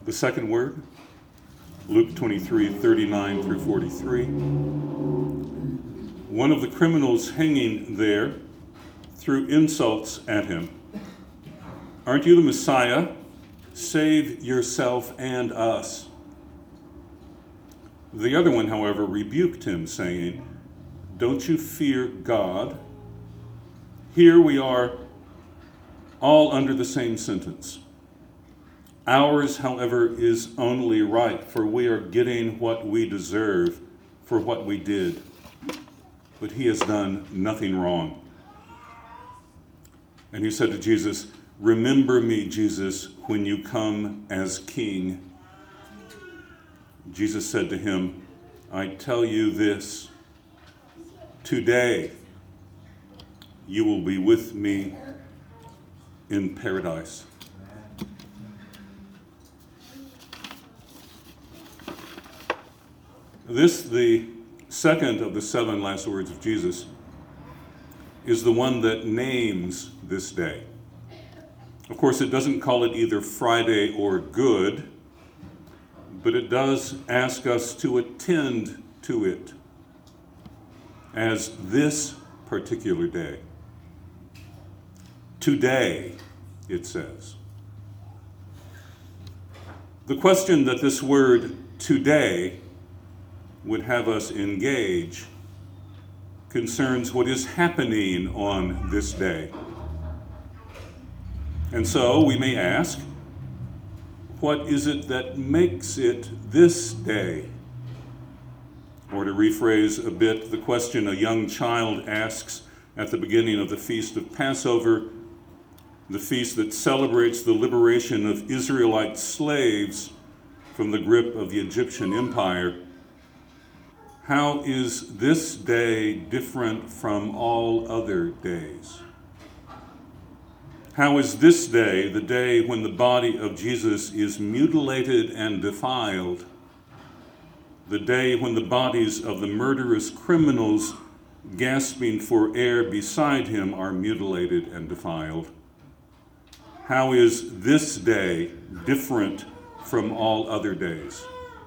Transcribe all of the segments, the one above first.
The second word, Luke 23:39 through 43. One of the criminals hanging there threw insults at him. "Aren't you the Messiah? Save yourself and us." The other one, however, rebuked him, saying, "Don't you fear God? Here we are all under the same sentence. Ours, however, is only right, for we are getting what we deserve for what we did. But he has done nothing wrong." And he said to Jesus, "Remember me, Jesus, when you come as king." Jesus said to him, "I tell you this, today you will be with me in paradise." This, the second of the 7 last words of Jesus, is the one that names this day. Of course, it doesn't call it either Friday or Good, but it does ask us to attend to it as this particular day. Today, it says. The question that this word today would have us engage concerns what is happening on this day. And so we may ask, what is it that makes it this day? Or to rephrase a bit the question a young child asks at the beginning of the Feast of Passover, the feast that celebrates the liberation of Israelite slaves from the grip of the Egyptian Empire. How is this day different from all other days? How is this day, the day when the body of Jesus is mutilated and defiled, the day when the bodies of the murderous criminals gasping for air beside him are mutilated and defiled? How is this day different from all other days?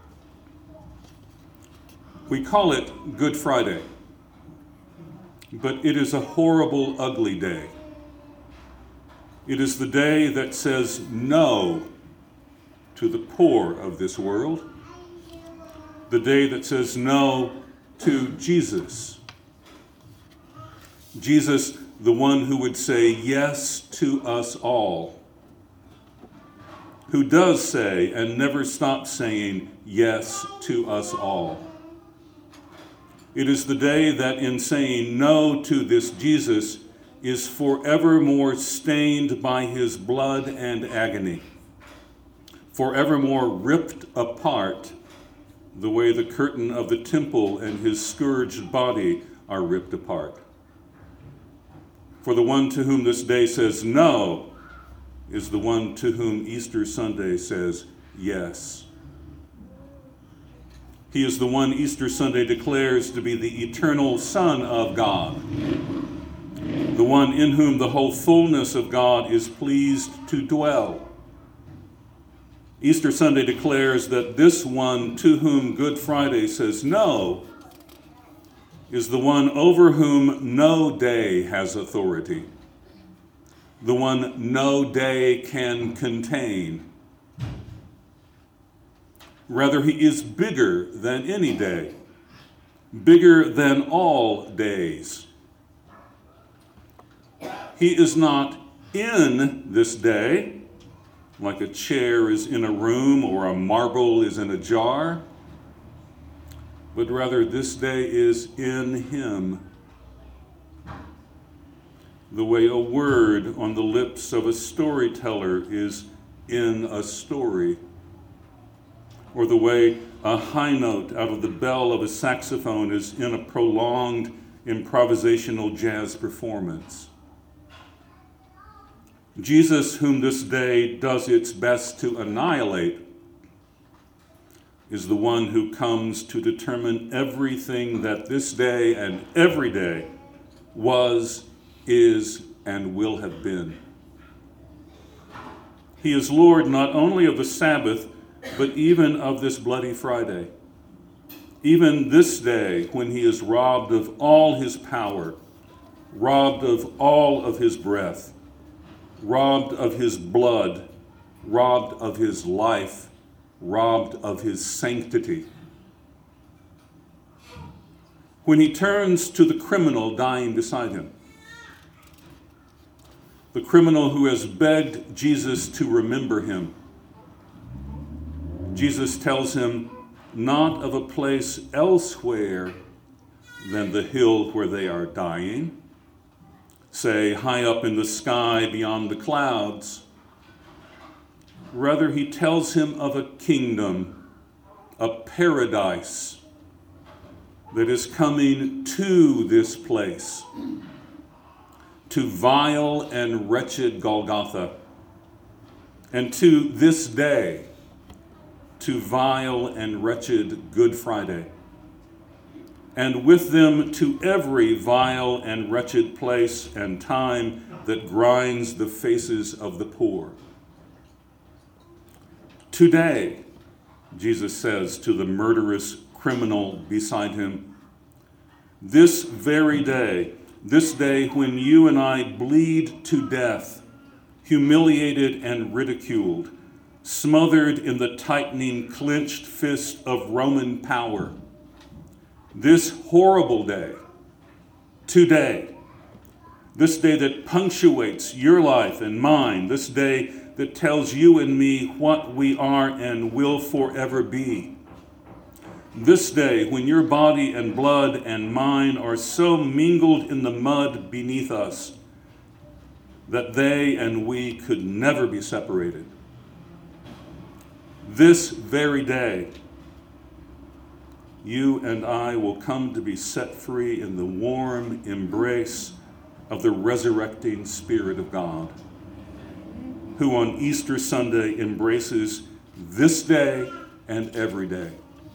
We call it Good Friday, but it is a horrible, ugly day. It is the day that says no to the poor of this world, the day that says no to Jesus. Jesus, the one who would say yes to us all, who does say and never stops saying yes to us all. It is the day that in saying no to this Jesus is forevermore stained by his blood and agony, forevermore ripped apart the way the curtain of the temple and his scourged body are ripped apart. For the one to whom this day says no is the one to whom Easter Sunday says yes. He is the one Easter Sunday declares to be the eternal Son of God, the one in whom the whole fullness of God is pleased to dwell. Easter Sunday declares that this one to whom Good Friday says no is the one over whom no day has authority, the one no day can contain. Rather, he is bigger than any day, bigger than all days. He is not in this day, like a chair is in a room or a marble is in a jar, but rather this day is in him. The way a word on the lips of a storyteller is in a story, or the way a high note out of the bell of a saxophone is in a prolonged improvisational jazz performance. Jesus, whom this day does its best to annihilate, is the one who comes to determine everything that this day and every day was, is, and will have been. He is Lord not only of the Sabbath, but even of this bloody Friday, even this day when he is robbed of all his power, robbed of all of his breath, robbed of his blood, robbed of his life, robbed of his sanctity. When he turns to the criminal dying beside him, the criminal who has begged Jesus to remember him, Jesus tells him not of a place elsewhere than the hill where they are dying, say high up in the sky beyond the clouds. Rather, he tells him of a kingdom, a paradise that is coming to this place, to vile and wretched Golgotha, and to this day, to vile and wretched Good Friday, and with them to every vile and wretched place and time that grinds the faces of the poor. Today, Jesus says to the murderous criminal beside him, this very day, this day when you and I bleed to death, humiliated and ridiculed, smothered in the tightening, clenched fist of Roman power, this horrible day, today, this day that punctuates your life and mine, this day that tells you and me what we are and will forever be. This day when your body and blood and mine are so mingled in the mud beneath us that they and we could never be separated. This very day, you and I will come to be set free in the warm embrace of the resurrecting Spirit of God, who on Easter Sunday embraces this day and every day.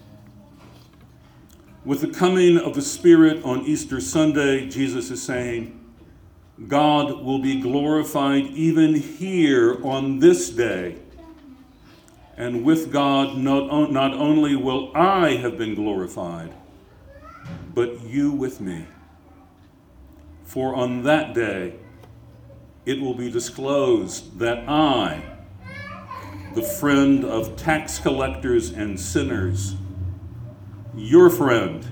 With the coming of the Spirit on Easter Sunday, Jesus is saying, God will be glorified even here on this day. And with God, not only will I have been glorified, but you with me. For on that day, it will be disclosed that I, the friend of tax collectors and sinners, your friend,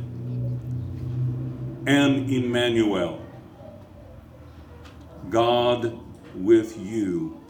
am Emmanuel, God with you.